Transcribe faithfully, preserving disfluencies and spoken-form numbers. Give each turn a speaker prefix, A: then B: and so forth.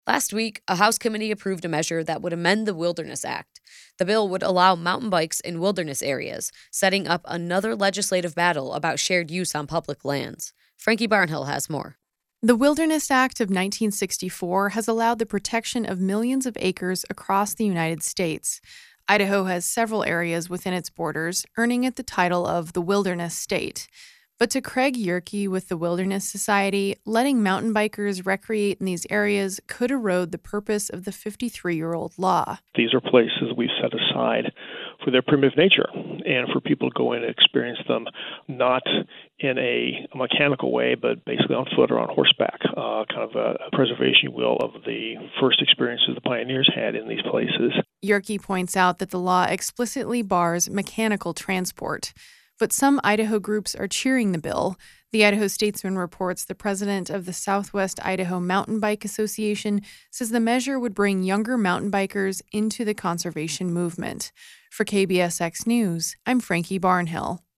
A: Last week, a House committee approved a measure that would amend the Wilderness Act. The bill would allow mountain bikes in wilderness areas, setting up another legislative battle about shared use on public lands. Frankie Barnhill has more.
B: The Wilderness Act of nineteen sixty-four has allowed the protection of millions of acres across the United States. Idaho has several areas within its borders, earning it the title of the Wilderness State. But to Craig Yerke with the Wilderness Society, letting mountain bikers recreate in these areas could erode the purpose of the fifty-three-year-old law.
C: These are places we've set aside for their primitive nature and for people to go in and experience them, not in a mechanical way, but basically on foot or on horseback, uh, kind of a preservation, you will, of the first experiences the pioneers had in these places.
B: Yerke points out that the law explicitly bars mechanical transport. But some Idaho groups are cheering the bill. The Idaho Statesman reports the president of the Southwest Idaho Mountain Bike Association says the measure would bring younger mountain bikers into the conservation movement. For K B S X News, I'm Frankie Barnhill.